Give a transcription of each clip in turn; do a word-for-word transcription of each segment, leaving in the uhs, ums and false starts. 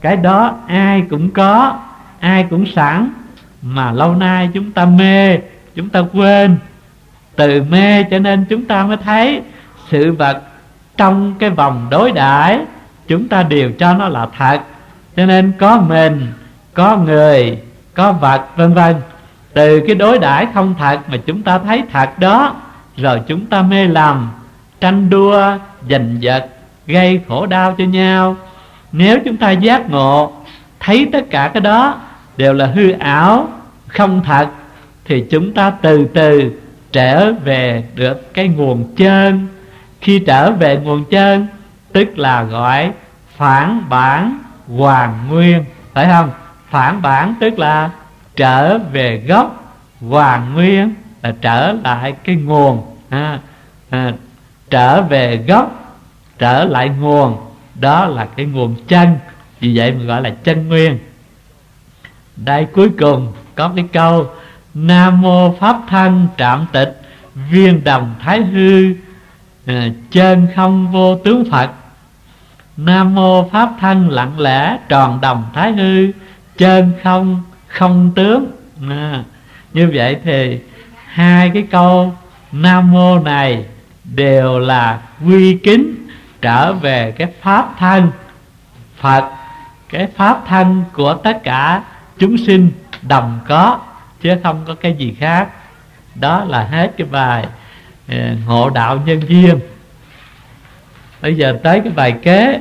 Cái đó ai cũng có, ai cũng sẵn, mà lâu nay chúng ta mê, chúng ta quên. Từ mê cho nên chúng ta mới thấy sự vật trong cái vòng đối đãi, chúng ta đều cho nó là thật. Cho nên có mình, có người, có vật, vân vân. Từ cái đối đãi không thật mà chúng ta thấy thật đó, rồi chúng ta mê lầm, tranh đua, giành giật, gây khổ đau cho nhau. Nếu chúng ta giác ngộ, thấy tất cả cái đó đều là hư ảo, không thật, thì chúng ta từ từ trở về được cái nguồn chân. Khi trở về nguồn chân, tức là gọi phản bản hoàn nguyên, phải không? Phản bản tức là trở về gốc, hoàn nguyên là trở lại cái nguồn, à, à, trở về gốc, trở lại nguồn, đó là cái nguồn chân. Vì vậy mình gọi là chân nguyên. Đây cuối cùng có cái câu: Nam mô Pháp Thân Trạm Tịch, Viên Đồng Thái Hư, à, chân không vô tướng Phật. Nam mô Pháp Thân lặng lẽ tròn đồng Thái Hư, chân không không tướng. à, Như vậy thì hai cái câu Nam mô này đều là quy kính trở về cái Pháp Thân Phật, cái Pháp Thân của tất cả chúng sinh đồng có, chứ không có cái gì khác. Đó là hết cái bài Ngộ Đạo Nhân Duyên. Bây giờ tới cái bài kế,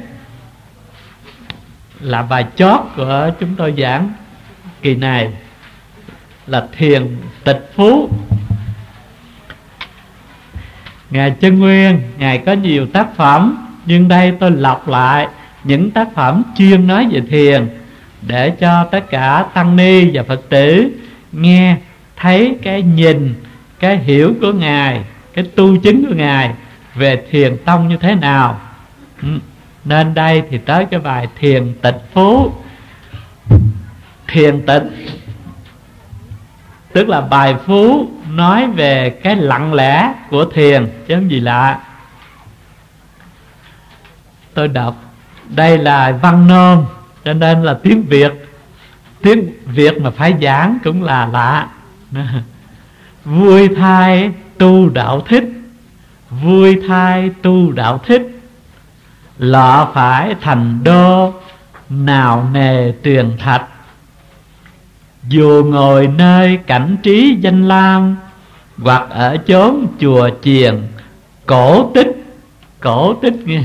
là bài chót của chúng tôi giảng kỳ này, là Thiền Tịch Phú. Ngài Chân Nguyên, Ngài có nhiều tác phẩm, nhưng đây tôi lọc lại những tác phẩm chuyên nói về thiền, để cho tất cả tăng ni và Phật tử nghe thấy cái nhìn, cái hiểu của Ngài, cái tu chứng của Ngài về thiền tông như thế nào. Nên đây thì tới cái bài Thiền Tịch Phú. Thiền tịch tức là bài phú nói về cái lặng lẽ của thiền, chứ không gì lạ. Tôi đọc, đây là văn nôm, cho nên là tiếng Việt. Tiếng Việt mà phải giảng cũng là lạ. Vui thai tu đạo thích, vui thai tu đạo thích, lọ phải thành đô, nào nề tuyền thạch. Dù ngồi nơi cảnh trí danh lam, hoặc ở chốn chùa chiền cổ tích. Cổ tích nghe,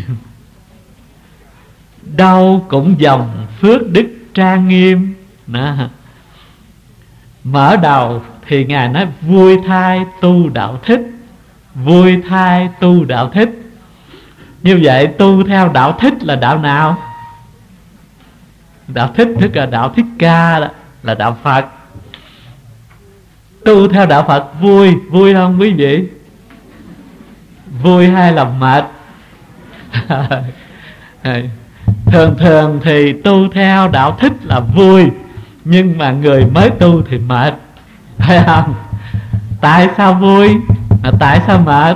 đâu cũng dòng phước đức trang nghiêm. Đó. Mở đầu thì Ngài nói vui thai tu đạo thích, vui thai tu đạo thích. Như vậy tu theo đạo thích là đạo nào? Đạo thích tức là đạo Thích Ca đó, là đạo Phật. Tu theo đạo Phật vui, vui không quý vị? Vui hay là mệt? Thường thường thì tu theo đạo thích là vui, nhưng mà người mới tu thì mệt, phải không? Tại sao vui mà tại sao mệt?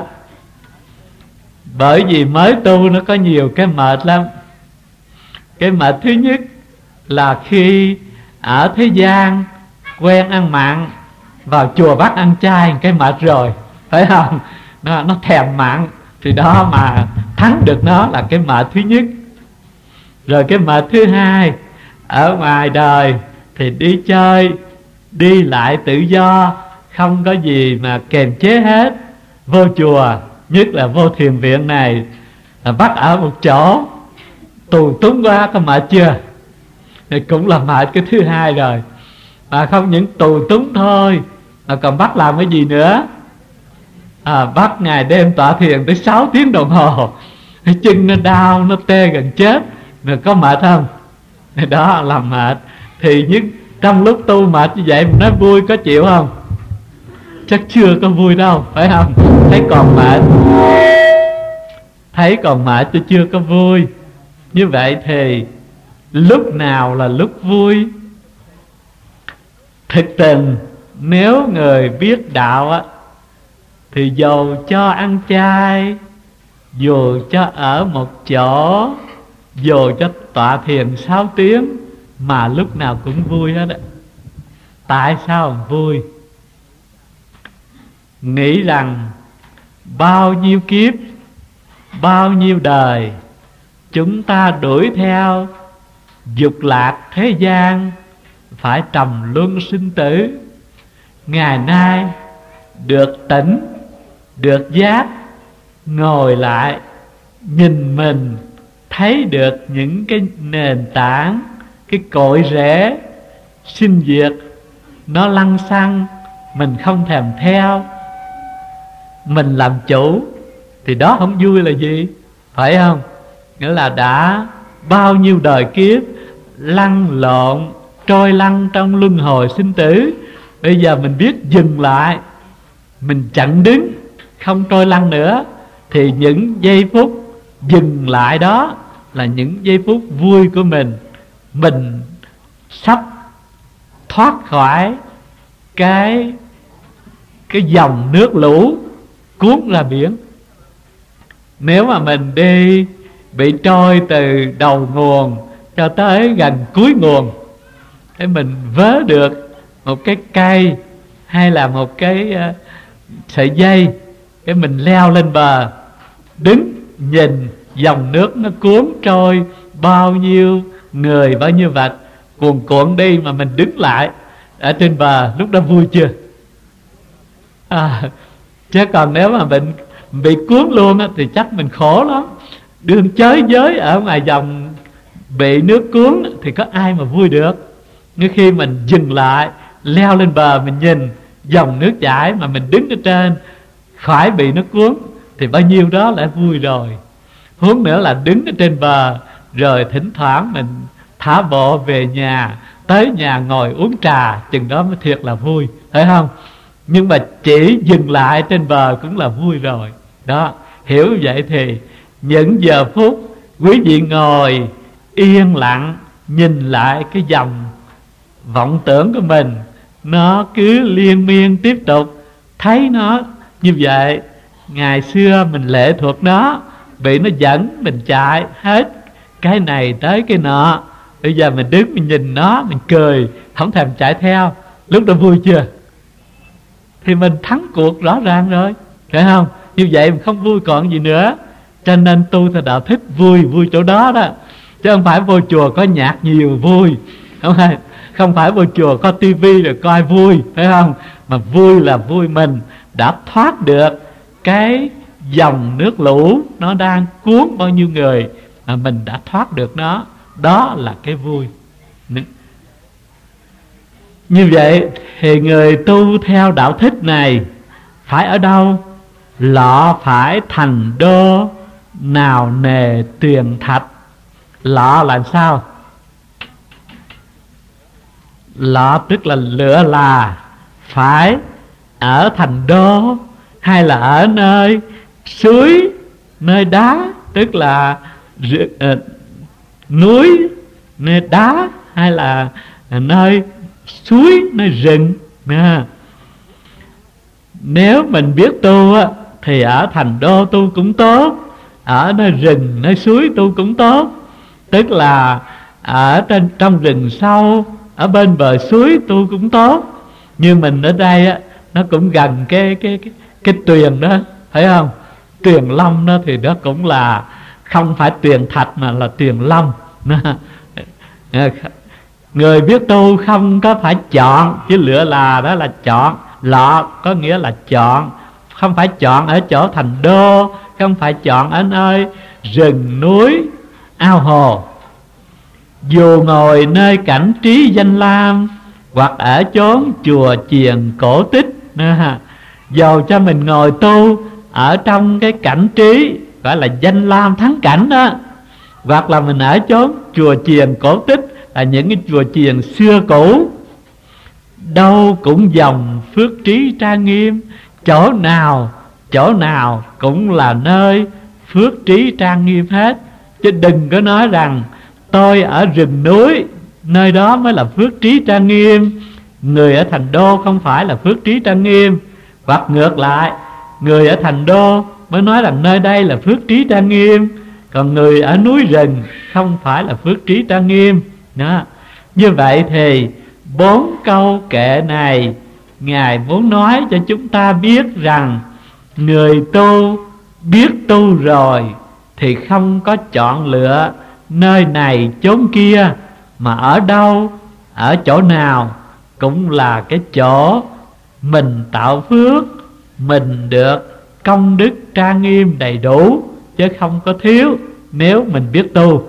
Bởi vì mới tu nó có nhiều cái mệt lắm. Cái mệt thứ nhất là khi ở thế gian quen ăn mặn, vào chùa bắt ăn chay cái mệt rồi, phải không? Nó, nó thèm mặn, thì đó mà thắng được nó là cái mệt thứ nhất. Rồi cái mệt thứ hai, ở ngoài đời thì đi chơi, đi lại tự do, không có gì mà kềm chế hết. Vô chùa, nhất là vô thiền viện này, là bắt ở một chỗ, tù túng quá, có mệt chưa? Thì cũng là mệt cái thứ hai rồi. Mà không những tù túng thôi, mà còn bắt làm cái gì nữa? À, bắt ngày đêm tọa thiền tới sáu tiếng đồng hồ, cái chân nó đau, nó tê gần chết. Rồi có mệt không? Đó là mệt. Thì những trong lúc tu mệt như vậy, mình nói vui có chịu không? Chắc chưa có vui đâu, phải không? Thấy còn mệt, thấy còn mệt tôi chưa có vui. Như vậy thì lúc nào là lúc vui? Thực tình nếu người biết đạo á, thì dù cho ăn chay, dù cho ở một chỗ, Dù cho tọa thiền sáu tiếng mà lúc nào cũng vui hết á. Tại sao vui? Nghĩ rằng bao nhiêu kiếp, bao nhiêu đời chúng ta đuổi theo dục lạc thế gian, phải trầm luân sinh tử. Ngày nay được tỉnh, được giác, ngồi lại nhìn mình, thấy được những cái nền tảng, cái cội rễ sinh diệt nó lăng xăng, mình không thèm theo, mình làm chủ, thì đó không vui là gì? Phải không? Nghĩa là đã bao nhiêu đời kiếp lăn lộn, trôi lăn trong luân hồi sinh tử. Bây giờ mình biết dừng lại, mình chặn đứng, không trôi lăn nữa, thì những giây phút dừng lại đó là những giây phút vui của mình. Mình sắp thoát khỏi cái cái dòng nước lũ cuốn ra biển. Nếu mà mình đi bị trôi từ đầu nguồn cho tới gần cuối nguồn, thế mình vớ được một cái cây hay là một cái uh, sợi dây, cái mình leo lên bờ, đứng nhìn dòng nước nó cuốn trôi bao nhiêu người, bao nhiêu vật cuồn cuộn đi, mà mình đứng lại ở trên bờ, lúc đó vui chưa? À, chứ còn nếu mà mình bị cuốn luôn á, thì chắc mình khổ lắm. Đương chới giới ở ngoài dòng bị nước cuốn thì có ai mà vui được. Nhưng khi mình dừng lại, leo lên bờ, mình nhìn dòng nước chảy mà mình đứng ở trên, khỏi bị nước cuốn, thì bao nhiêu đó đã vui rồi. Huống nữa là đứng ở trên bờ, rồi thỉnh thoảng mình thả bộ về nhà, tới nhà ngồi uống trà, chừng đó mới thiệt là vui, phải không? Nhưng mà chỉ dừng lại trên bờ cũng là vui rồi. Đó, hiểu vậy thì những giờ phút quý vị ngồi yên lặng, nhìn lại cái dòng vọng tưởng của mình, nó cứ liên miên tiếp tục, thấy nó như vậy. Ngày xưa mình lệ thuộc nó, bị nó dẫn mình chạy hết cái này tới cái nọ. Bây giờ mình đứng mình nhìn nó, mình cười, không thèm chạy theo. Lúc đó vui chưa? Thì mình thắng cuộc rõ ràng rồi, phải không? Như vậy mình không vui còn gì nữa. Cho nên tu theo đạo thích vui, vui chỗ đó đó. Chứ không phải vô chùa có nhạc nhiều vui, không phải, không phải vô chùa có tivi rồi coi vui, phải không? Mà vui là vui mình đã thoát được cái dòng nước lũ nó đang cuốn bao nhiêu người, mà mình đã thoát được nó. Đó là cái vui. Như vậy thì người tu theo đạo thích này phải ở đâu? Lọ phải thành đô, nào nề tuyền thạch. Lọ là sao? Lọ tức là lửa là phải ở thành đô, hay là ở nơi suối, nơi đá, tức là uh, núi, nơi đá, hay là nơi suối, nơi rừng. À, nếu mình biết tu á, thì ở thành đô tu cũng tốt, ở nơi rừng, nơi suối tu cũng tốt. Tức là ở trên trong rừng sâu, ở bên bờ suối tu cũng tốt. Như mình ở đây á, nó cũng gần cái cái cái cái tuyền đó, phải không? Tuyền Long đó thì đó cũng là không phải tuyền thạch mà là tuyền Long. Người biết tu không có phải chọn, chứ lựa là đó là chọn. Lọ có nghĩa là chọn, không phải chọn ở chỗ thành đô, không phải chọn ở nơi rừng núi ao hồ. Dù ngồi nơi cảnh trí danh lam, hoặc ở chốn chùa chiền cổ tích, dầu cho mình ngồi tu ở trong cái cảnh trí gọi là danh lam thắng cảnh đó, hoặc là mình ở chốn chùa chiền cổ tích, là những cái chùa chiền xưa cũ, đâu cũng dòng phước trí trang nghiêm. Chỗ nào chỗ nào cũng là nơi phước trí trang nghiêm hết. Chứ đừng có nói rằng tôi ở rừng núi, nơi đó mới là phước trí trang nghiêm, người ở thành đô không phải là phước trí trang nghiêm. Hoặc ngược lại, người ở thành đô mới nói rằng nơi đây là phước trí trang nghiêm, còn người ở núi rừng không phải là phước trí trang nghiêm đó. Như vậy thì bốn câu kệ này Ngài muốn nói cho chúng ta biết rằng người tu biết tu rồi thì không có chọn lựa nơi này chốn kia, mà ở đâu, ở chỗ nào cũng là cái chỗ mình tạo phước, mình được công đức trang nghiêm đầy đủ, chứ không có thiếu nếu mình biết tu.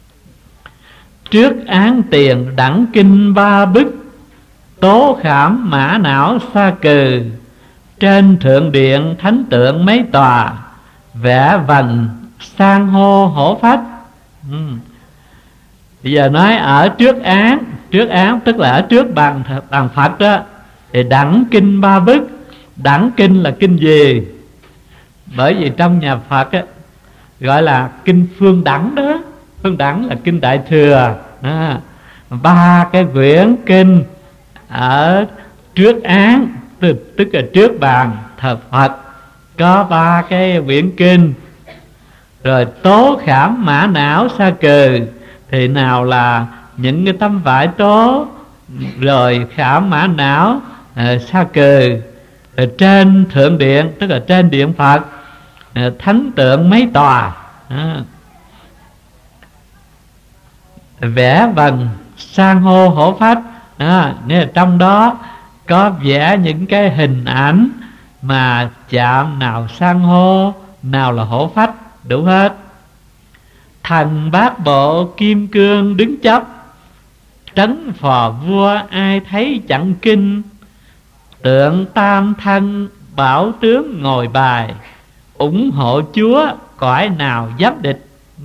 Trước án tiền đẳng kinh ba bức, tố khảm mã não xa cừ, trên thượng điện thánh tượng mấy tòa, vẽ vành san hô hổ phách. ừ. Bây giờ nói ở trước án, trước án tức là ở trước bàn, bàn Phật đó, thì đẳng kinh ba bức. Đẳng kinh là kinh gì? Bởi vì trong nhà Phật á, gọi là kinh phương đẳng đó. Phương đẳng là kinh Đại Thừa đó. Ba cái quyển kinh ở trước án, tức, tức là trước bàn thờ Phật, có ba cái quyển kinh. Rồi tố khảm mã não sa cừ, thì nào là những cái tấm vải tố, rồi khảm mã não à, sa cừ. Rồi trên thượng điện, tức là trên điện Phật, à, thánh tượng mấy tòa, à, vẽ vần san hô hổ phách. à, Nên là trong đó có vẽ những cái hình ảnh mà chạm, nào san hô, nào là hổ phách, đủ hết. Thần bát bộ kim cương đứng chấp, trấn phò vua ai thấy chẳng kinh, tượng tam thân bảo tướng ngồi bài, ủng hộ chúa cõi nào dám địch.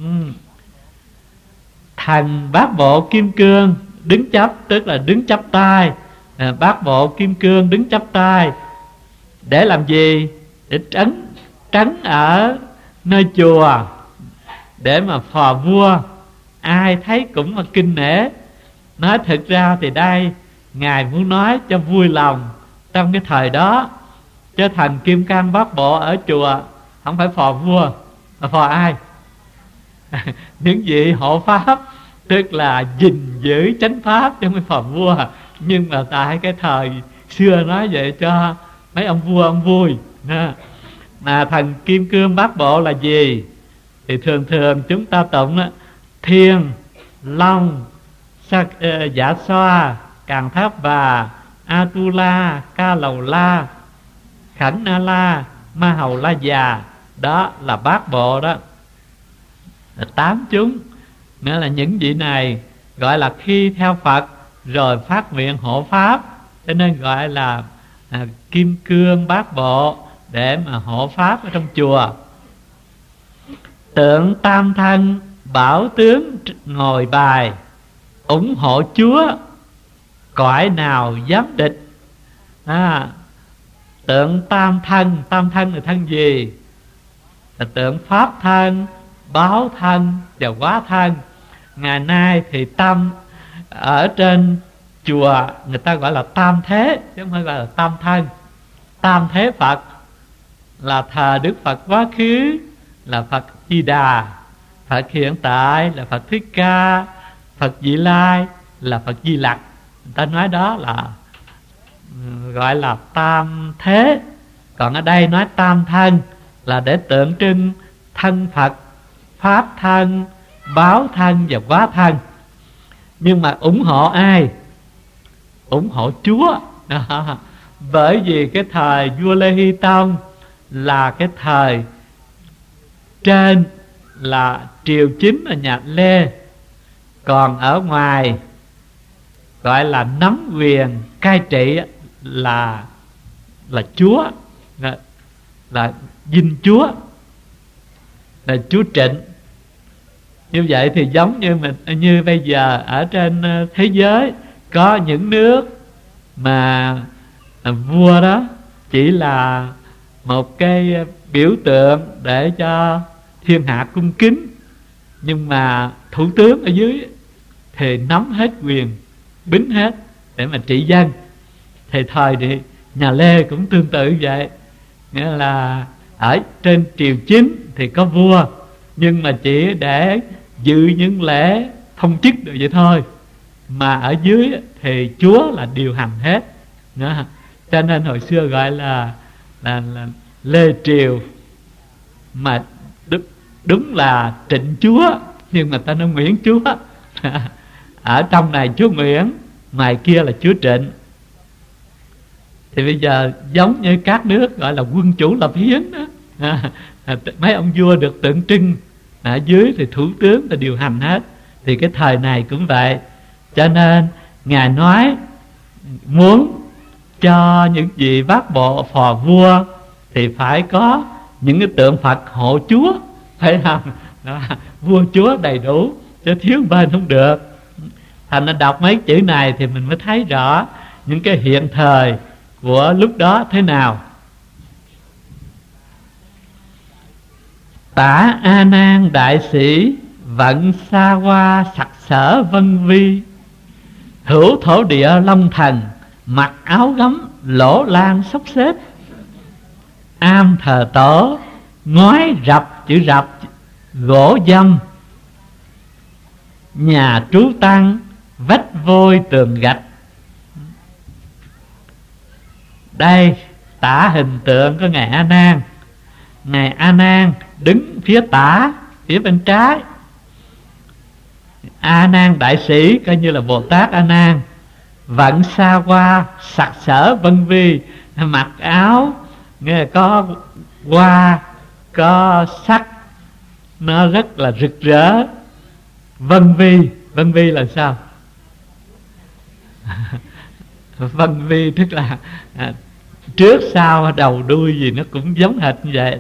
Thần bát bộ kim cương đứng chấp, tức là đứng chắp tay. à, Bát bộ kim cương đứng chắp tay để làm gì? Để trấn trấn ở nơi chùa, để mà phò vua ai thấy cũng mà kinh nể. Nói thực ra thì đây Ngài muốn nói cho vui lòng trong cái thời đó, chứ thần kim cang bát bộ ở chùa không phải phò vua, mà phò ai? Những vị hộ pháp, tức là gìn giữ chánh pháp, chứ không phải phò vua. Nhưng mà tại cái thời xưa nói vậy cho mấy ông vua ông vui. Mà thần kim cương bát bộ là gì? Thì thường thường chúng ta tụng đó: Thiên, Long, Sắc, uh, Dạ Xoa, Càng Tháp Bà, Atula, Ca Lầu La, Khẩn Na La, Ma Hầu La Già. Đó là bát bộ đó, là tám chúng. Nữa là những vị này gọi là khi theo Phật rồi phát nguyện hộ pháp, cho nên gọi là à, kim cương bát bộ, để mà hộ pháp ở trong chùa. Tượng tam thân bảo tướng ngồi bài, ủng hộ chúa cõi nào dám địch. à, Tượng tam thân, tam thân là thân gì? Là tượng pháp thân, báo thân và hóa thân. Ngày nay thì tam ở trên chùa người ta gọi là tam thế, chứ không phải gọi là tam thân. Tam thế Phật là thờ Đức Phật quá khứ là Phật Di Đà, Phật hiện tại là Phật Thích Ca, Phật Vị Lai là Phật Di Lặc. Người ta nói đó là gọi là tam thế. Còn ở đây nói tam thân là để tượng trưng thân Phật, pháp thân, báo thân và hóa thân. Nhưng mà ủng hộ ai? Ủng hộ Chúa. Bởi vì cái thời vua Lê Hy Tông là cái thời trên là triều chính ở nhà Lê, còn ở ngoài gọi là nắm quyền cai trị là là Chúa, là, là Dinh Chúa, là Chúa Trịnh. Như vậy thì giống như mình như bây giờ ở trên thế giới có những nước mà vua đó chỉ là một cái biểu tượng để cho thiên hạ cung kính, nhưng mà thủ tướng ở dưới thì nắm hết quyền bính hết để mà trị dân. Thì thời thì nhà Lê cũng tương tự vậy, nghĩa là ở trên triều chính thì có vua, nhưng mà chỉ để dự những lễ thông chức được vậy thôi. Mà ở dưới thì Chúa là điều hành hết đó. Cho nên hồi xưa gọi là, là, là Lê Triều, mà đúng, đúng là Trịnh Chúa, nhưng mà ta nói Nguyễn Chúa. Ở trong này Chúa Nguyễn, ngoài kia là Chúa Trịnh. Thì bây giờ giống như các nước gọi là quân chủ lập hiến đó. À, à, mấy ông vua được tượng trưng, ở dưới thì thủ tướng ta điều hành hết. Thì cái thời này cũng vậy. Cho nên Ngài nói muốn cho những vị bát bộ phò vua thì phải có những cái tượng Phật hộ Chúa, phải không? Đó, vua chúa đầy đủ, chứ thiếu bên không được. Thành ra đọc mấy chữ này thì mình mới thấy rõ những cái hiện thời của lúc đó thế nào. Tả A Nan đại sĩ vận xa hoa sặc sỡ vân vi, hữu thổ địa long thần mặc áo gấm lỗ lan xốc xếp. Am thờ tổ ngói rập, chữ rập gỗ dâm, nhà trú tăng vách vôi tường gạch. Đây tả hình tượng của Ngài A Nan. Ngài A Nan đứng phía tả, phía bên trái. A Nan đại sĩ coi như là Bồ Tát A Nan, vận xa hoa sặc sỡ vân vi, mặc áo nghe có hoa có sắc, nó rất là rực rỡ. Vân vi, vân vi là sao? Vân vi tức là à, trước sau đầu đuôi gì nó cũng giống hệt như vậy.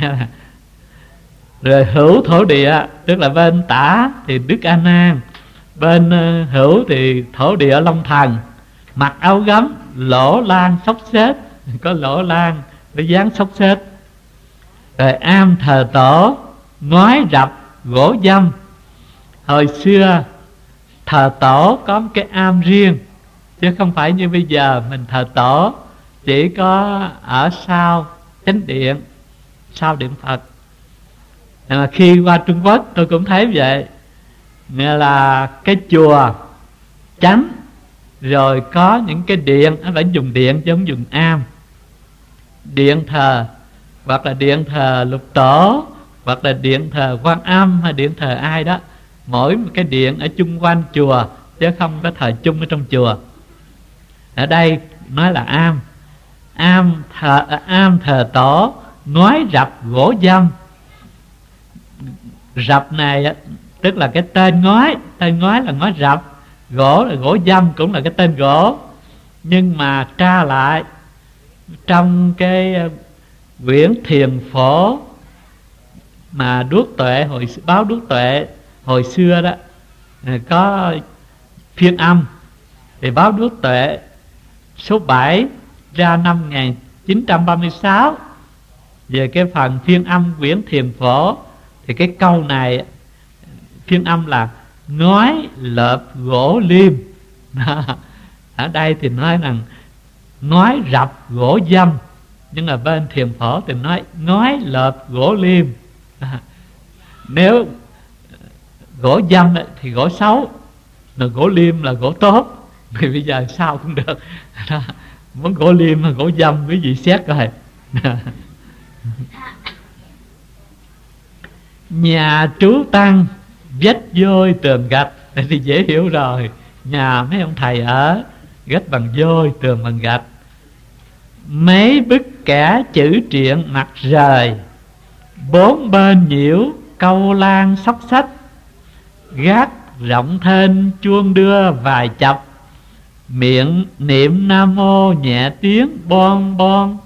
Rồi hữu thổ địa tức là bên tả thì Đức A Nan, bên uh, hữu thì thổ địa Long Thần, mặc áo gấm lỗ lan xốc xếp, có lỗ lan với dáng xốc xếp. Rồi am thờ tổ ngói rập gỗ dâm. Hồi xưa thờ tổ có một cái am riêng, chứ không phải như bây giờ mình thờ tổ chỉ có ở sau chánh điện, sau điện Phật. Mà khi qua Trung Quốc tôi cũng thấy vậy, nghĩa là cái chùa chánh rồi có những cái điện, nó phải dùng điện chứ không dùng am. Điện thờ hoặc là điện thờ Lục Tổ, hoặc là điện thờ Quan Âm, hay điện thờ ai đó, mỗi một cái điện ở chung quanh chùa, chứ không có thờ chung ở trong chùa. Ở đây nói là am. Am thờ, am thờ tổ ngói rập gỗ dâm. Rập này tức là cái tên ngói, tên ngói là ngói rập, gỗ là gỗ dâm, cũng là cái tên gỗ. Nhưng mà tra lại trong cái quyển Thiền Phổ mà Đuốc Tuệ, hồi báo Đuốc Tuệ hồi xưa đó có phiên âm, thì báo Đuốc Tuệ số bảy ra năm một nghìn chín trăm ba mươi sáu, về cái phần phiên âm quyển Thiền Phổ, thì cái câu này phiên âm là ngói lợp gỗ liêm. Ở đây thì nói rằng ngói rập gỗ dâm, nhưng mà bên Thiền Phổ thì nói ngói lợp gỗ liêm. Nếu gỗ dâm thì gỗ xấu, mà gỗ liêm là gỗ tốt. Thì bây giờ sao cũng được. Muốn gỗ liêm hay gỗ dâm quý vị xét coi. Nhà trú tăng vách vôi tường gạch thì dễ hiểu rồi. Nhà mấy ông thầy ở gạch bằng vôi, tường bằng gạch. Mấy bức kẻ chữ triện mặt rời, bốn bên nhiễu câu lan xóc xách. Gác rộng thênh chuông đưa vài chập, miệng niệm Nam Mô nhẹ tiếng bon bon.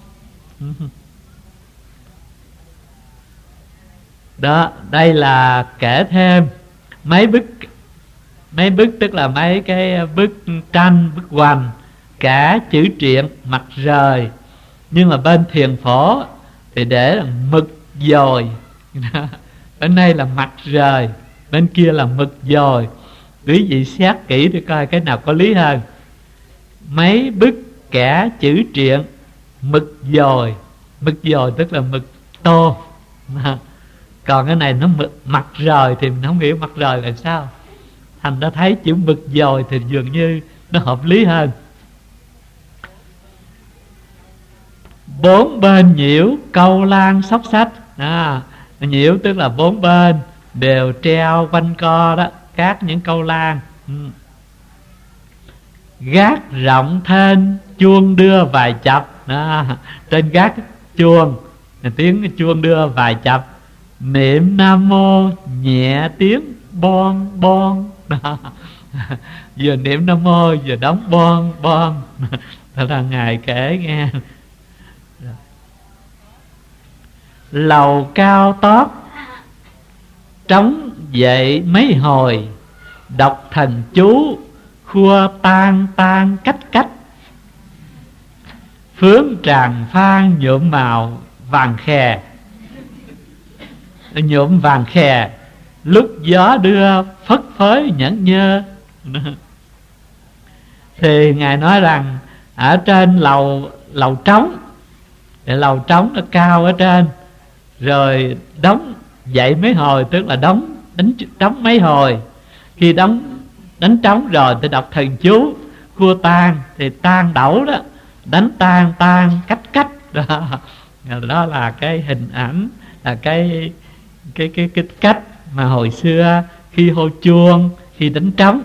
Đó, đây là kể thêm mấy bức. Mấy bức tức là mấy cái bức tranh, bức hoành, cả chữ triện mặt rời. Nhưng mà bên Thiền Phổ thì để là mực dồi. Bên đây là mặt rời, bên kia là mực dồi. Quý vị xét kỹ để coi cái nào có lý hơn. Mấy bức kẻ chữ triện mực dồi. Mực dồi tức là mực tô. Còn cái này nó mặt rời thì mình không hiểu mặt rời là sao. Thành ra thấy chữ mực dồi thì dường như nó hợp lý hơn. Bốn bên nhiễu câu lan xóc xách. à, Nhiễu tức là bốn bên đều treo quanh co đó các những câu lan. ừ. Gác rộng thênh chuông đưa vài chập. à, Trên gác chuông, tiếng chuông đưa vài chập. Niệm Nam Mô nhẹ tiếng bon bon. Đó. Vừa niệm Nam Mô vừa đóng bon bon. Đó là Ngài kể nghe. Lầu cao tót trống dậy mấy hồi, đọc thần chú khua tan tan cách cách. Phướng tràng phan nhuộm màu vàng khè. Nhuộm vàng khè lúc gió đưa phất phới nhẫn nhơ. Thì Ngài nói rằng ở trên lầu lầu trống, lầu trống nó cao ở trên, rồi đóng dậy mấy hồi, tức là đóng đánh trống mấy hồi. Khi đóng đánh trống rồi thì đọc thần chú khua tan, thì tan đẩu đó, đánh tan tan cách cách đó. Đó là cái hình ảnh, là cái cái cái cái cách mà hồi xưa khi hô chuông, khi đánh trống.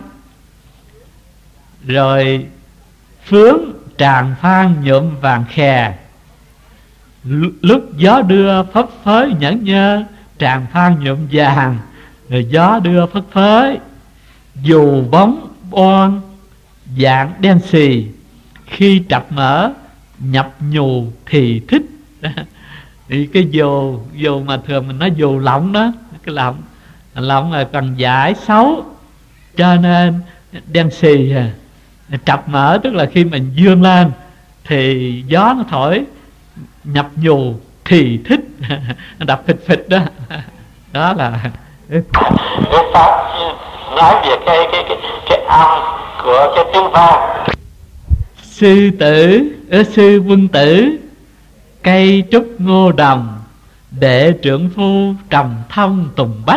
Rồi phướng tràng phan nhuộm vàng khè, lúc gió đưa phấp phới nhẫn nhơ. Tràng phan nhuộm vàng, rồi gió đưa phất phới. Dù bóng bon dạng đen xì, khi trập mở nhập nhù thì thích. Thì cái dù dù mà thường mình nói dù lọng đó, cái lọng lọng là còn giải xấu, cho nên đen xì. à. Trập mở tức là khi mình vươn lên thì gió nó thổi nhập nhù thì thích. Đập phịch phịch đó. Đó là cái pháp nói về cái cái cái cái âm của cái tiếng vang. Sư tử ở sư Quân Tử cây trúc ngô đồng, đệ trưởng phu trầm thông tùng bách.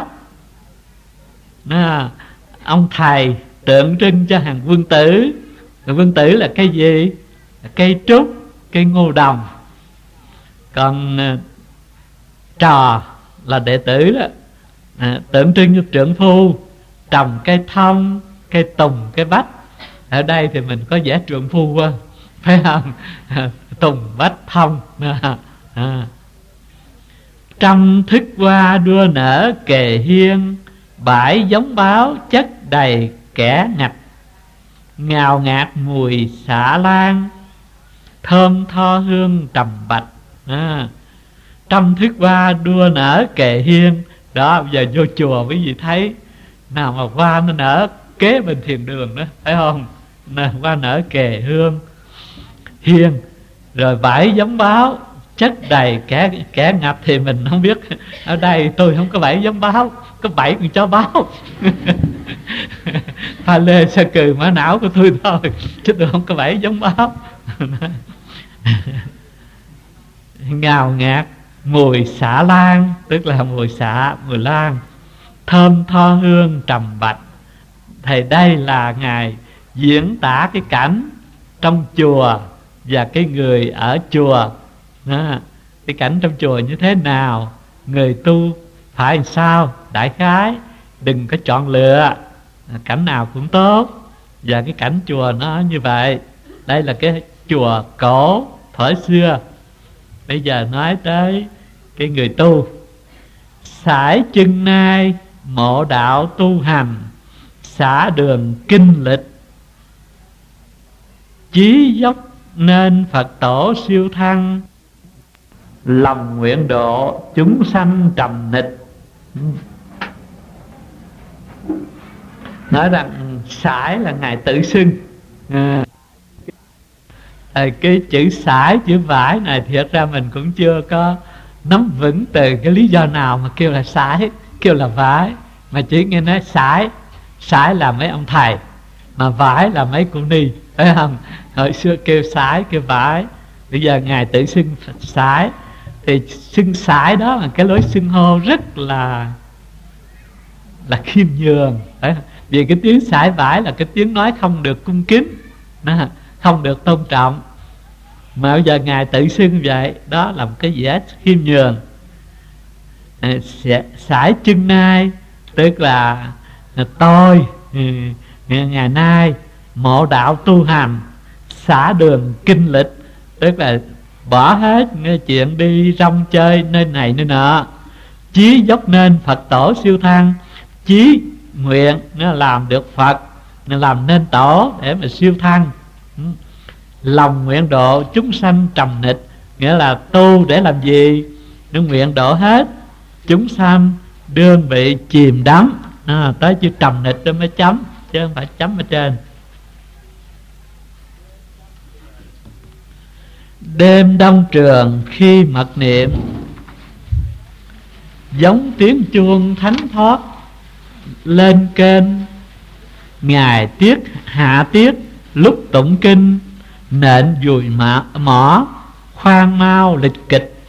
Đó, ông thầy tượng trưng cho hàng Quân Tử. Quân Tử là cây gì? Cây trúc, cây ngô đồng. Còn à, trò là đệ tử đó, à, tượng trưng cho trưởng phu trồng cây thông, cây tùng, cây bách. Ở đây thì mình có vẽ trưởng phu quá, phải không? À, tùng bách thông. à, à. Trăm thức hoa đua nở kề hiên, bãi giống báo chất đầy kẻ ngạch. Ngào ngạt mùi xạ lan, thơm tho hương trầm bạch. à. Trăm thức hoa đua nở kề hiên. Đó, bây giờ vô chùa quý vị thấy nào mà hoa nó nở kế bên thiền đường đó, phải không? Nào, hoa nở kề hương hiên, rồi bãi giống báo chất đầy kẻ kẻ ngập. Thì mình không biết, ở đây tôi không có bãi giống báo, có bảy con chó báo. Pha lê sa cừ mã não của tôi thôi, chứ tôi không có bãi giống báo. Ngào ngạt mùi xạ lan, tức là mùi xạ, mùi lan. Thơm tho hương trầm bạch. Thầy đây là Ngài diễn tả cái cảnh trong chùa và cái người ở chùa. Đó, cái cảnh trong chùa như thế nào, người tu phải làm sao, đại khái. Đừng có chọn lựa, cảnh nào cũng tốt. Và cái cảnh chùa nó như vậy. Đây là cái chùa cổ thuở xưa. Bây giờ nói tới cái người tu. Sải chân nai mộ đạo tu hành, xả đường kinh lịch, chí dốc nên Phật tổ siêu thăng. Lòng nguyện độ chúng sanh trầm nịch. Nói rằng sải là Ngài tự xưng. à, Cái chữ sải, chữ vải này thì thật ra mình cũng chưa có nắm vững từ cái lý do nào mà kêu là sải, kêu là vải. Mà chỉ nghe nói sải, sải là mấy ông thầy, mà vải là mấy cô ni, phải không? Hồi xưa kêu sải, kêu vải. Bây giờ Ngài tự xưng sải. Thì xưng sải đó là cái lối xưng hô rất là là khiêm nhường. Đấy. Vì cái tiếng sải vải là cái tiếng nói không được cung kính, không được tôn trọng, mà bây giờ Ngài tự xưng vậy, đó là một cái vẻ khiêm nhường. À, sải chân nai tức là, là tôi ngày nay mộ đạo tu hành, xả đường kinh lịch, tức là bỏ hết chuyện đi rong chơi nơi này nơi nọ, chí dốc nên Phật tổ siêu thăng, chí nguyện nó làm được Phật, nó làm nên tổ để mà siêu thăng. Lòng nguyện độ chúng sanh trầm nịch, nghĩa là tu để làm gì? Nó nguyện độ hết chúng sanh đương bị chìm đắm. À, tới chữ trầm nịch đó mới chấm, chứ không phải chấm ở trên. Đêm đông trường khi mật niệm, giống tiếng chuông thánh thoát lên kênh. Ngài tiết hạ tiết lúc tụng kinh, nện dùi mã, mỏ khoan mau lịch kịch.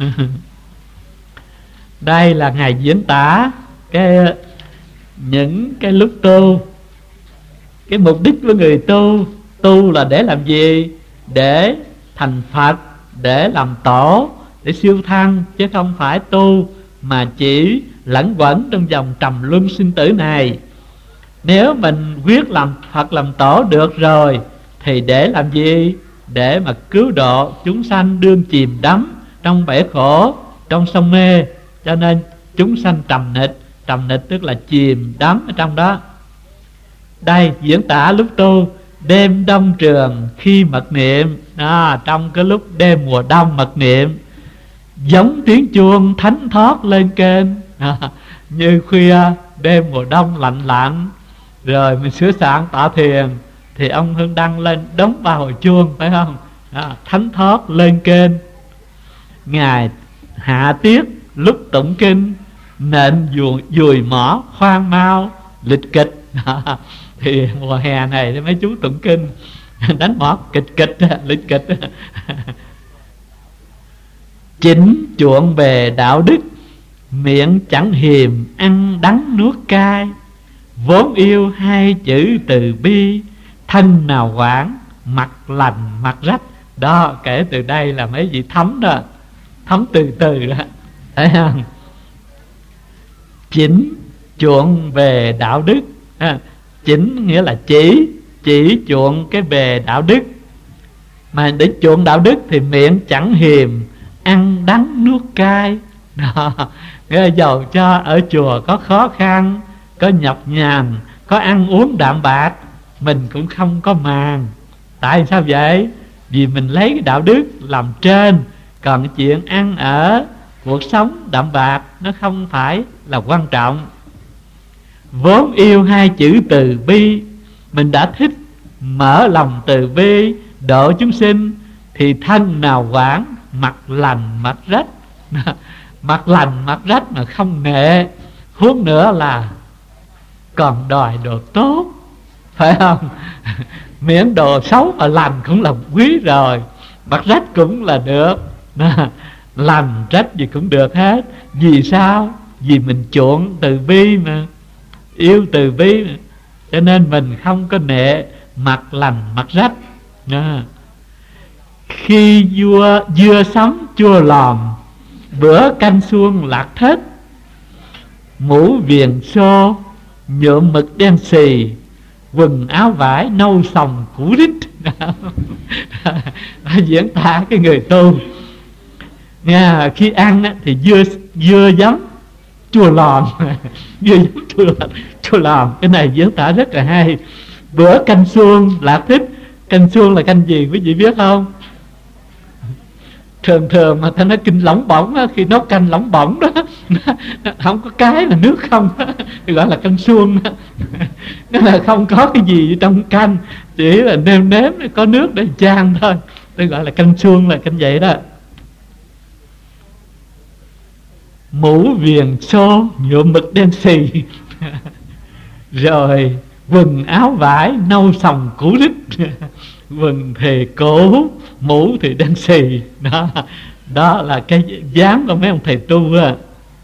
Đây là Ngài diễn tả cái những cái lúc tu. Cái mục đích của người tu, tu là để làm gì? Để thành Phật, để làm tổ, để siêu thăng, chứ không phải tu mà chỉ lẫn quẩn trong vòng trầm luân sinh tử này. Nếu mình quyết làm Phật làm tổ được rồi thì để làm gì? Để mà cứu độ chúng sanh đương chìm đắm trong bể khổ, trong sông mê. Cho nên chúng sanh trầm nịch. Trầm nịch tức là chìm đắm ở trong đó. Đây diễn tả lúc tu. Đêm đông trường khi mật niệm, à, trong cái lúc đêm mùa đông mật niệm, giống tiếng chuông thánh thoát lên kênh. À, như khuya đêm mùa đông lạnh lạnh, rồi mình sửa soạn tọa thiền, thì ông Hương Đăng lên đóng ba hồi chuông, phải không? À, thánh thoát lên kênh. Ngài hạ tiết lúc tụng kinh, nện dùi, dùi mỏ khoan mau lịch kịch. À, thì mùa hè này thì mấy chú tụng kinh đánh mỏ kịch kịch lịch kịch. Chính chuộng về đạo đức, miệng chẳng hiềm ăn đắng nuốt cay, vốn yêu hai chữ từ bi, thân nào quảng mặt lành mặt rách. Đó, kể từ đây là mấy vị thấm đó, thấm từ từ đó, thấy không? Chỉnh chuộng về đạo đức, à, chỉnh nghĩa là chỉ chỉ chuộng cái bề đạo đức. Mà để chuộng đạo đức thì miệng chẳng hiềm ăn đắng nuốt cay. Đó, nghĩa là dầu cho ở chùa có khó khăn, có nhọc nhằn, có ăn uống đạm bạc, mình cũng không có màng. Tại sao vậy? Vì mình lấy cái đạo đức làm trên, còn chuyện ăn ở, cuộc sống đạm bạc nó không phải là quan trọng. Vốn yêu hai chữ từ bi, mình đã thích mở lòng từ bi độ chúng sinh, thì thân nào quảng mặt lành mặt rách. Mặt lành mặt rách mà không nệ, huống nữa là còn đòi đồ tốt, phải không? Miễn đồ xấu mà lành cũng là quý rồi, mặt rách cũng là được. Lành rách gì cũng được hết. Vì sao? Vì mình chuộng từ bi mà, yêu từ bi mà. Cho nên mình không có nệ mặt lành mặt rách. À. Khi vua dưa sống chua lòm, bữa canh xuông lạc thết, mũ viền xô nhuộm mực đen xì, quần áo vải nâu sòng cũ rít. Diễn tả cái người tu nha. Khi ăn á, thì dưa dưa giấm chua lòm. Dưa giấm chua lòm, chua lòm. Cái này diễn tả rất là hay. Bữa canh xuông lạc thích. Canh xuông là canh gì quý vị biết không? Thường thường mà ta nói kinh lỏng bỏng á, khi nấu canh lỏng bỏng đó, không có cái là nước không đó, thì gọi là canh xuông đó. Nó là không có cái gì trong canh, chỉ là nêm nếm có nước để chan thôi, tôi gọi là canh xuông, là canh vậy đó. Mũ viền xô nhuộm mực đen xì, rồi quần áo vải nâu sòng cũ rít. Quần thì cũ, mũ thì đen xì đó. Đó là cái dáng của mấy ông thầy tu á.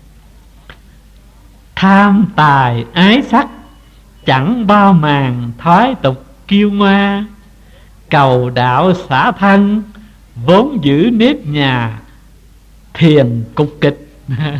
Tham tài ái sắc, chẳng bao màng thoái tục kiêu ngoa. Cầu đạo xả thân, vốn giữ nếp nhà, thiền cục kịch.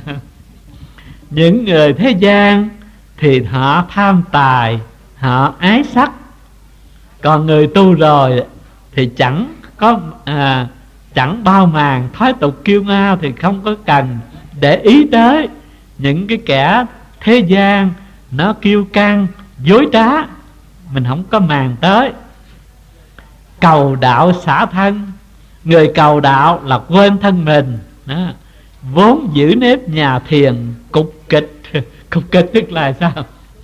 Những người thế gian thì họ tham tài, họ ái sắc. Còn người tu rồi thì chẳng có à, chẳng bao màng thoái tục kiêu ngao, thì không có cần để ý tới những cái kẻ thế gian nó kiêu căng dối trá, mình không có màng tới. Cầu đạo xả thân, người cầu đạo là quên thân mình đó. Vốn giữ nếp nhà thiền cục kịch. Cục kịch tức là sao?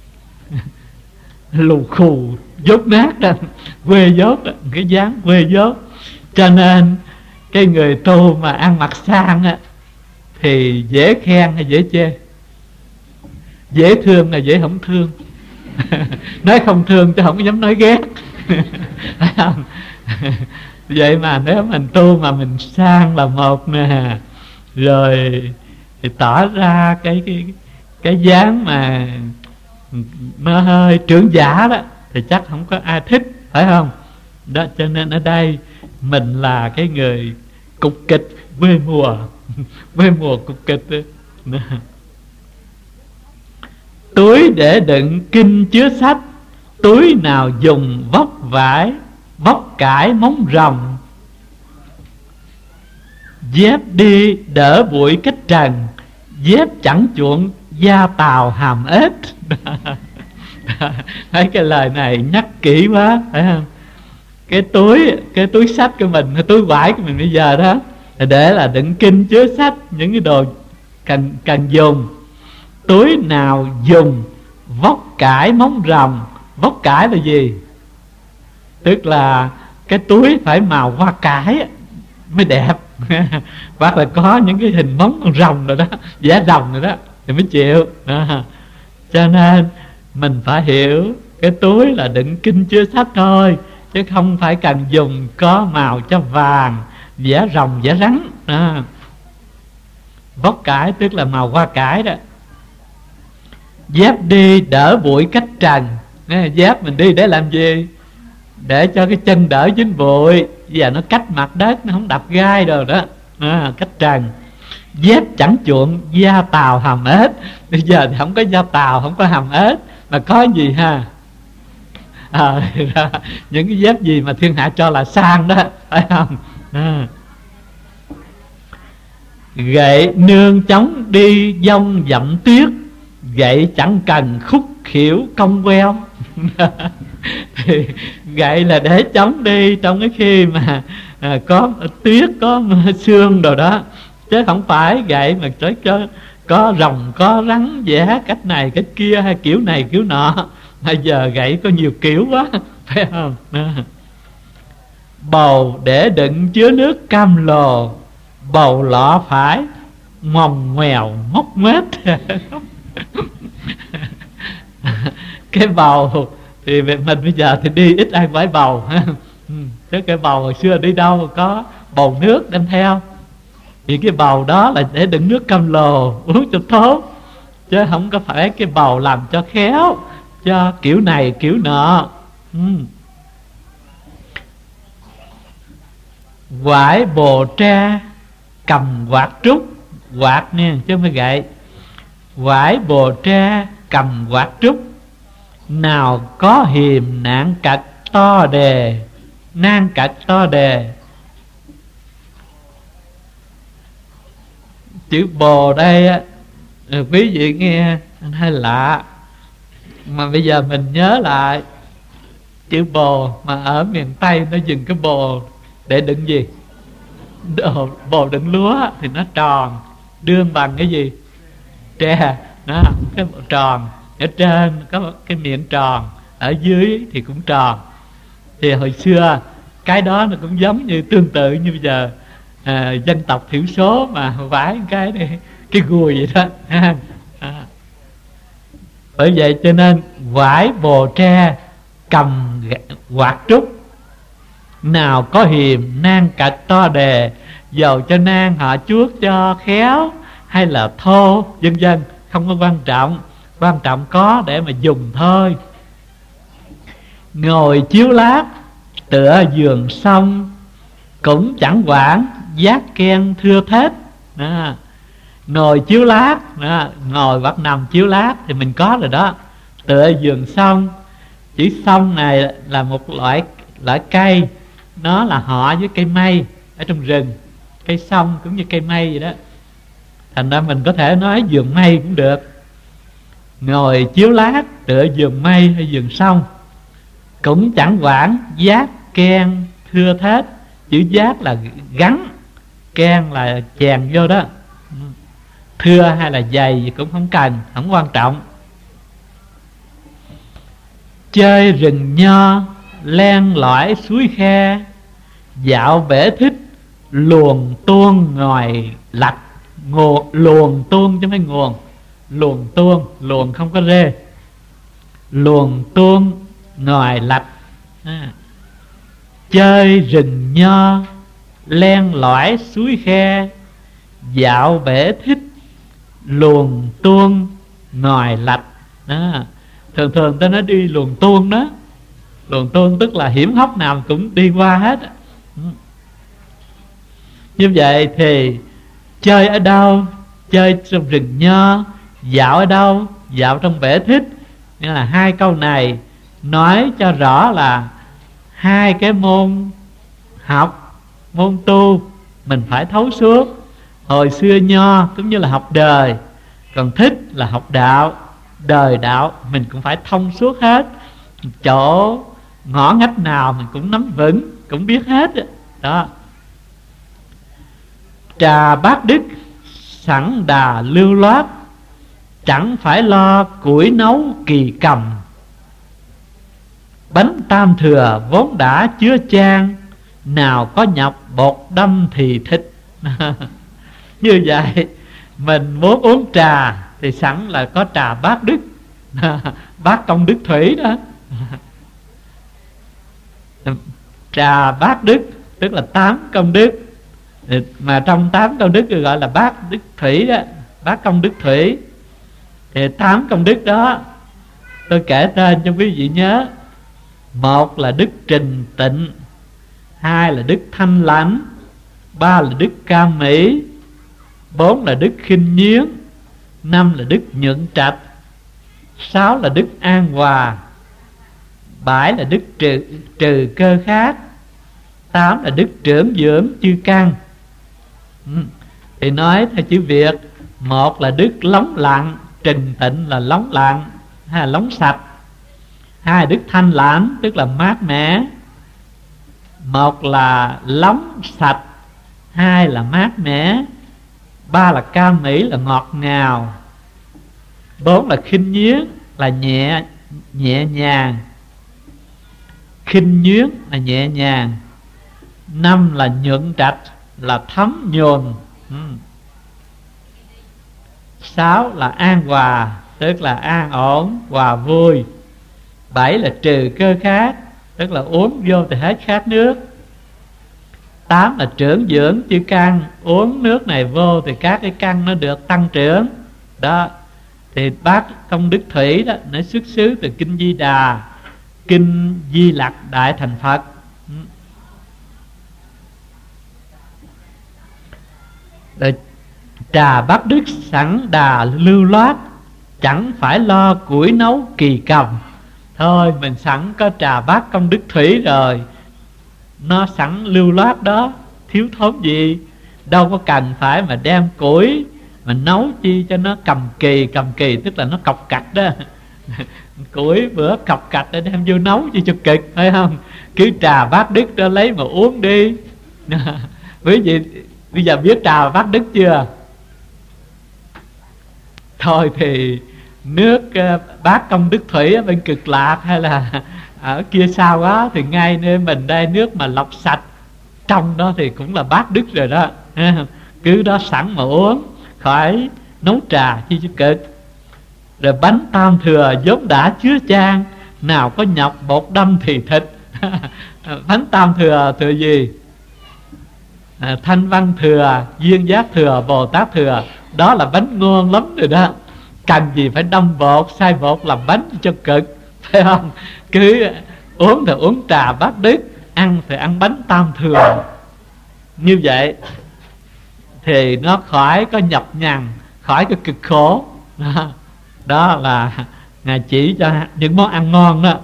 Lù khù dốt nát đó, quê dốt đó, cái dáng quê dốt. Cho nên cái người tu mà ăn mặc sang á, thì dễ khen hay dễ chê? Dễ thương hay dễ không thương? Nói không thương chứ không dám nói ghét. Vậy mà nếu mình tu mà mình sang là một nè, rồi thì tỏ ra cái cái cái dáng mà nó hơi trưởng giả đó, thì chắc không có ai thích, phải không? Đó, cho nên ở đây mình là cái người cục kịch quê mùa. Quê mùa cục kịch đó. Túi để đựng kinh chứa sách, túi nào dùng vóc vải, vóc cải móng rồng. Dép đi đỡ bụi cách trần, dép chẳng chuộng da tàu hàm ếch. Thấy cái lời này nhắc kỹ quá, phải không? Cái túi cái túi sách của mình, cái túi vải của mình bây giờ đó, để là đựng kinh chứa sách, những cái đồ cần cần dùng. Túi nào dùng vóc cải móng rồng. Vóc cải là gì? Tức là cái túi phải màu hoa cải mới đẹp. Hoặc là có những cái hình móng con rồng rồi đó, vẽ rồng rồi đó, thì mới chịu đó. Cho nên mình phải hiểu cái túi là đựng kinh chứa sách thôi, chứ không phải cần dùng có màu cho vàng, vẽ rồng vẽ rắn đó. Vóc cải tức là màu hoa cải đó. Dép đi đỡ bụi cách trần. Dép mình đi để làm gì? Để cho cái chân đỡ dính bụi, và nó cách mặt đất, nó không đập gai rồi đó, à, cách trần. Dép chẳng chuộng da tàu hàm ếch. Bây giờ thì không có da tàu, không có hàm ếch, mà có gì ha? À, những cái dép gì mà thiên hạ cho là sang đó, phải không? À. Gậy nương chống đi dông dặm tuyết, gậy chẳng cần khúc khỉu cong queo. Thì gậy là để chống đi trong cái khi mà à, có tuyết, có sương đồ đó, chứ không phải gậy mà cho, cho có rồng có rắn vẽ cách này cách kia, hay kiểu này kiểu nọ. Bây giờ gậy có nhiều kiểu quá, phải không? À. Bầu để đựng chứa nước cam lồ, bầu lọ phải ngoằn ngoèo móc mết. Cái bầu thì mình bây giờ thì đi ít ai phải bầu ha. Chứ cái bầu hồi xưa đi đâu có bầu nước đem theo, thì cái bầu đó là để đựng nước cam lồ uống cho tốt, chứ không có phải cái bầu làm cho khéo, cho kiểu này kiểu nọ. ừ. Quải bồ tre cầm quạt trúc. Quạt nha, chứ không phải gậy. Quải bồ tre cầm quạt trúc, nào có hiềm nạn cật to đề. Nan cật to đề, chữ bồ đây á, quý vị nghe hơi lạ, mà bây giờ mình nhớ lại chữ bồ mà ở miền Tây nó dùng cái bồ để đựng gì? Đồ, bồ đựng lúa thì nó tròn, đương bằng cái gì? Tre. Đó, cái bộ tròn, ở trên có cái miệng tròn, ở dưới thì cũng tròn. Thì hồi xưa cái đó nó cũng giống như tương tự như bây giờ à, dân tộc thiểu số mà vái cái này, cái gùi vậy đó. À. Bởi vậy cho nên vải bồ tre cầm quạt trúc, nào có hiềm nan cật to đề. dầu cho nang họ chuốt cho khéo hay là thô vân vân, không có quan trọng. Quan trọng có để mà dùng thôi. Ngồi chiếu lát tựa giường sông, cũng chẳng quản giác khen thưa thết. Đó. Ngồi chiếu lát đó, ngồi hoặc nằm chiếu lát thì mình có rồi đó. Tựa giường sông, chữ sông này là một loại loại cây, nó là họ với cây mây ở trong rừng. Cây sông cũng như cây mây vậy đó, thành ra mình có thể nói giường mây cũng được. Ngồi chiếu lát tựa giường mây hay giường sông, cũng chẳng quản giác khen thưa thết. Chữ giác là gắn, khen là chèn vô đó. Thưa hay là dày gì cũng không cần, không quan trọng. Chơi rừng nho len lỏi suối khe, dạo bể thích luồn tuôn ngoài lạch. Nguồn, luồn tuôn chứ không phải nguồn. Luồn tuôn, luồn không có rê. Luồn tuôn ngoài lạch. à. Chơi rừng nho len lỏi suối khe, dạo bể thích luồn tuôn ngoài lạch. Đó. Thường thường ta nói đi luồn tuôn đó. Luồn tuôn tức là hiểm hóc nào cũng đi qua hết. Như vậy thì chơi ở đâu? Chơi trong rừng nho. Dạo ở đâu? Dạo trong bể thích. Nghĩa là hai câu này nói cho rõ là hai cái môn học, môn tu mình phải thấu suốt. Hồi xưa nho cũng như là học đời, còn thích là học đạo. Đời đạo mình cũng phải thông suốt hết. Chỗ ngõ ngách nào mình cũng nắm vững, cũng biết hết đó. Trà bát đức sẵn đà lưu loát, chẳng phải lo củi nấu kỳ cầm. Bánh tam thừa vốn đã chứa chan, nào có nhọc bột đâm thì thịt. Như vậy mình muốn uống trà thì sẵn là có trà bát đức. Bát công đức thủy đó. Trà bát đức tức là tám công đức, mà trong tám công đức gọi là bát đức thủy đó. Bát công đức thủy thì tám công đức đó tôi kể tên cho quý vị nhớ. Một là đức trình tịnh, hai là đức thanh lãnh, ba là đức cam mỹ, bốn là đức khinh nhiếng, năm là đức nhuận trạch, sáu là đức an hòa, bảy là đức trừ, trừ cơ khát, tám là đức trưởng dưỡng chư căn. ừ. Thì nói theo chữ Việt, một là đức lóng lặng, trình tịnh là lóng lặng hay là lóng sạch. Hai là đức thanh lãnh tức là mát mẻ. Một là lóng sạch, hai là mát mẻ, ba là cam mỹ là ngọt ngào, bốn là khinh nhiếng là nhẹ nhẹ nhàng. Khinh nhiếng là nhẹ nhàng. Năm là nhuận trạch là thấm nhuần. ừ. Sáu là an hòa tức là an ổn, hòa vui. Bảy là trừ cơ khát tức là uống vô thì hết khát nước. Tám là trưởng dưỡng chư căn, uống nước này vô thì các cái căn nó được tăng trưởng. Đó. Thì bát công đức thủy đó nó xuất xứ từ kinh Di Đà, kinh Di Lặc Đại Thành Phật. Rồi, trà bát đức sẵn đà lưu loát, chẳng phải lo củi nấu kỳ cầm. Thôi mình sẵn có trà bát công đức thủy rồi, nó sẵn lưu loát đó, thiếu thốn gì. Đâu có cần phải mà đem củi mà nấu chi cho nó cầm kỳ. Cầm kỳ tức là nó cọc cạch đó. Củi bữa cọc cạch để đem vô nấu chi cho cực, phải không? Cứ trà bát đức đó lấy mà uống đi. Quý vị bây giờ biết trà bát đức chưa? Thôi thì nước bát công đức thủy ở bên Cực Lạc hay là ở kia sao đó, thì ngay nơi mình đây nước mà lọc sạch trong đó thì cũng là bát đức rồi đó. Cứ đó sẵn mà uống, khỏi nấu trà chi cho cực. Rồi bánh tam thừa vốn đã chứa chan, nào có nhọc bột đâm thì thịt. Bánh tam thừa thừa gì? à, Thanh Văn thừa, Duyên Giác thừa, Bồ Tát thừa. Đó là bánh ngon lắm rồi đó. Cần gì phải đông bột, xay bột làm bánh cho cực, phải không? Cứ uống thì uống trà bát đức, ăn thì ăn bánh tam thừa. Như vậy thì nó khỏi có nhọc nhằn, khỏi có cực khổ. Đó, đó là Ngài chỉ cho những món ăn ngon đó.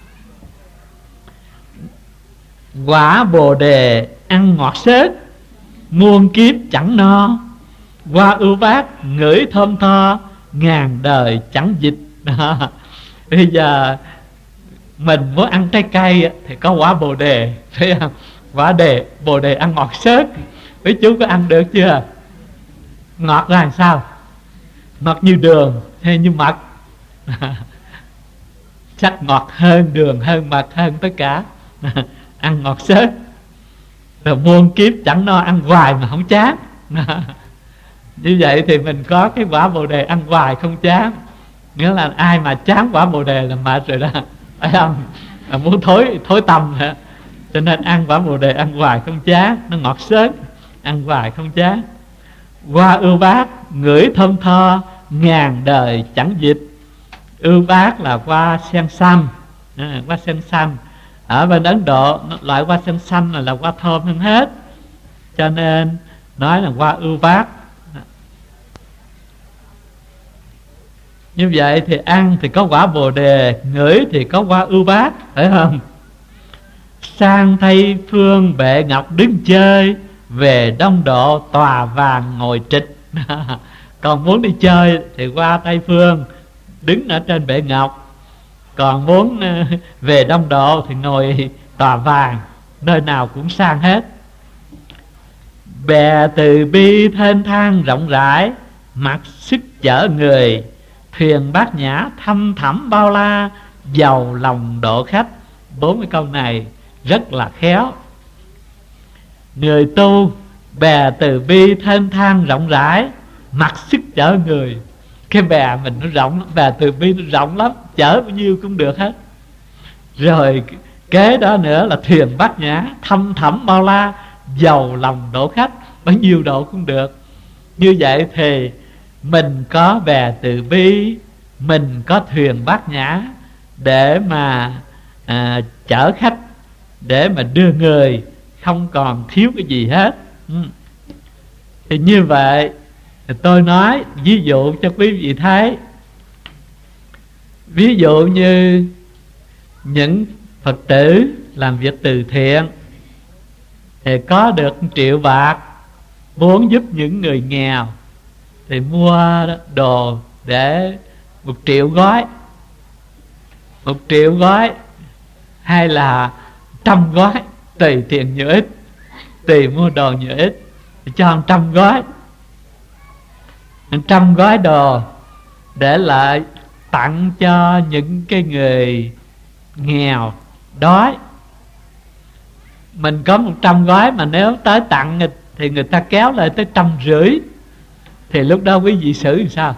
Quả Bồ Đề ăn ngọt xớt, muôn kiếp chẳng no. Hoa ưu bát ngửi thơm tho, ngàn đời chẳng dịch. Đó. Bây giờ mình muốn ăn trái cây thì có quả Bồ Đề, thấy không? Quả đề Bồ Đề ăn ngọt xớt. Quý chú có ăn được chưa? Ngọt ra làm sao? Ngọt như đường hay như mật? Chắc ngọt hơn đường, hơn mật, hơn tất cả. Ăn ngọt xớt. Rồi muôn kiếp chẳng no, ăn hoài mà không chán. Như vậy thì mình có cái quả Bồ Đề ăn hoài không chán. Nghĩa là ai mà chán quả Bồ Đề là mệt rồi đó, phải không? Là muốn thối thối tâm hả? Cho nên ăn quả Bồ Đề ăn hoài không chán. Nó ngọt xớt, ăn hoài không chán. Hoa ưu bát ngửi thơm tho, ngàn đời chẳng dịch. Ưu bát là hoa sen xanh. À, hoa sen xanh ở bên Ấn Độ, loại hoa sen xanh là, là hoa thơm hơn hết, cho nên nói là hoa ưu bát. Như vậy thì ăn thì có quả Bồ Đề, ngửi thì có hoa ưu bát, phải không? Sang Tây phương bệ ngọc đứng chơi, về Đông Độ tòa vàng ngồi trịch. Còn muốn đi chơi thì qua Tây phương đứng ở trên bệ ngọc, còn muốn về Đông Độ thì ngồi tòa vàng, nơi nào cũng sang hết. Bè từ bi thênh thang rộng rãi, mặc sức chở người, thuyền bát nhã thăm thẳm bao la, giàu lòng độ khách. Bốn cái câu này rất là khéo. Người tu bè từ bi thênh thang rộng rãi, mặc sức chở người. Cái bè mình nó rộng, bè từ bi nó rộng lắm, chở bao nhiêu cũng được hết. Rồi kế đó nữa là thuyền bát nhã thăm thẳm bao la, giàu lòng độ khách, bao nhiêu độ cũng được. Như vậy thì mình có bè từ bi, mình có thuyền bát nhã để mà à, chở khách, để mà đưa người, không còn thiếu cái gì hết. ừ. Thì như vậy thì tôi nói ví dụ cho quý vị thấy. Ví dụ như những Phật tử làm việc từ thiện thì có được một triệu bạc, muốn giúp những người nghèo thì mua đồ để một triệu gói, một triệu gói hay là trăm gói, tùy tiền nhiều ít, tùy mua đồ nhiều ít, cho một trăm gói, một trăm gói đồ để lại tặng cho những cái người nghèo đói. Mình có một trăm gói mà nếu tới tặng thì người ta kéo lại tới trăm rưỡi, thì lúc đó quý vị xử làm sao?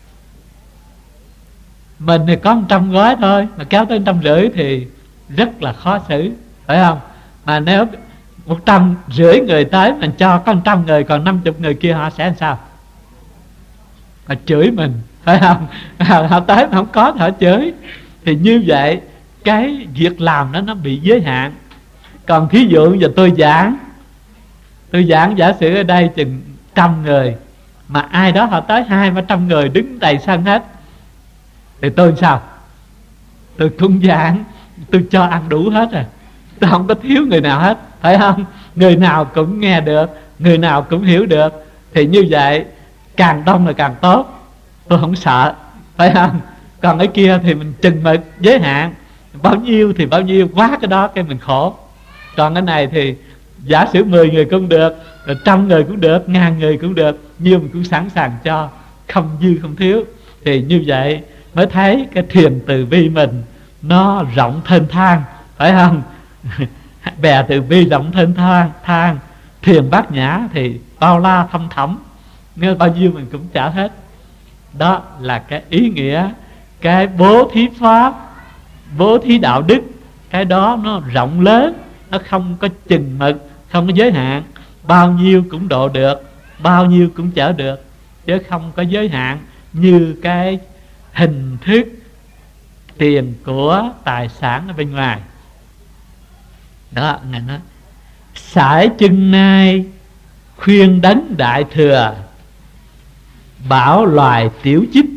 Mình thì có một trăm gói thôi mà kéo tới trăm rưỡi thì rất là khó xử, phải không? Mà nếu một trăm rưỡi người tới mình cho có một trăm người, còn năm chục người kia họ sẽ làm sao? Họ chửi mình, phải không? Họ tới mà không có thì họ chửi. Thì như vậy cái việc làm đó nó bị giới hạn. Còn thí dụ giờ tôi giảng, tôi giảng giả sử ở đây chừng trăm người, mà ai đó họ tới hai ba trăm người đứng đầy sân hết, thì tôi làm sao? Tôi cũng giảng, tôi cho ăn đủ hết rồi, tôi không có thiếu người nào hết, phải không? Người nào cũng nghe được, người nào cũng hiểu được. Thì như vậy càng đông là càng tốt, tôi không sợ, phải không? Còn cái kia thì mình chừng mực giới hạn, bao nhiêu thì bao nhiêu, quá cái đó cái mình khổ. Còn cái này thì giả sử mười người cũng được, rồi trăm người cũng được, ngàn người cũng được, nhiều mình cũng sẵn sàng cho, không dư không thiếu. Thì như vậy mới thấy cái thuyền từ bi mình nó rộng thênh thang, phải không? Bè từ bi rộng thênh thang, thang thuyền bát nhã thì bao la thâm thẳm, nghe bao nhiêu mình cũng trả hết. Đó là cái ý nghĩa cái bố thí pháp, bố thí đạo đức. Cái đó nó rộng lớn, nó không có chừng mực, không có giới hạn. bao nhiêu cũng độ được, bao nhiêu cũng chở được, chứ không có giới hạn như cái hình thức tiền của tài sản ở bên ngoài. Đó, Ngài nói sải chân nay khuyên đấng đại thừa, bảo loài tiểu chích,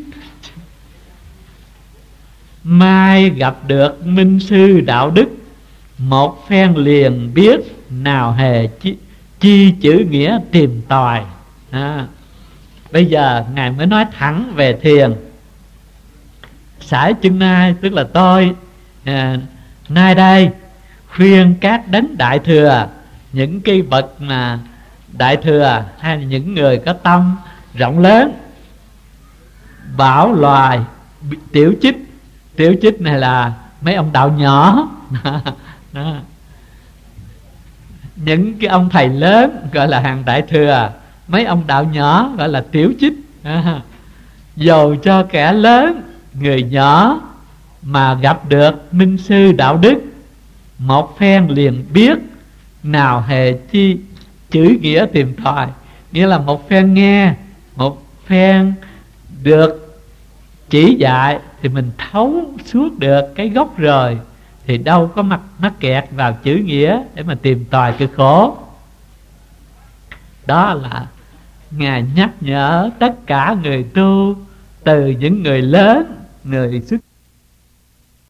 mai gặp được minh sư đạo đức, một phen liền biết nào hề chi, chi chữ nghĩa tìm tòi. À, bây giờ Ngài mới nói thẳng về thiền. Sải chân nay tức là tôi à, nay đây khuyên các đấng đại thừa, những cái bậc mà đại thừa hay là những người có tâm rộng lớn, bảo loài tiểu chích. Tiểu chích này là mấy ông đạo nhỏ. Đó. Những cái ông thầy lớn gọi là hàng đại thừa, mấy ông đạo nhỏ gọi là tiểu chích. À, dầu cho kẻ lớn người nhỏ mà gặp được minh sư đạo đức, một phen liền biết nào hề chi chữ nghĩa tìm tòi. Nghĩa là một phen nghe, một phen được chỉ dạy thì mình thấu suốt được cái gốc rồi, thì đâu có mắc mắc kẹt vào chữ nghĩa để mà tìm tòi cực khổ. Đó là Ngài nhắc nhở tất cả người tu, từ những người lớn, người xuất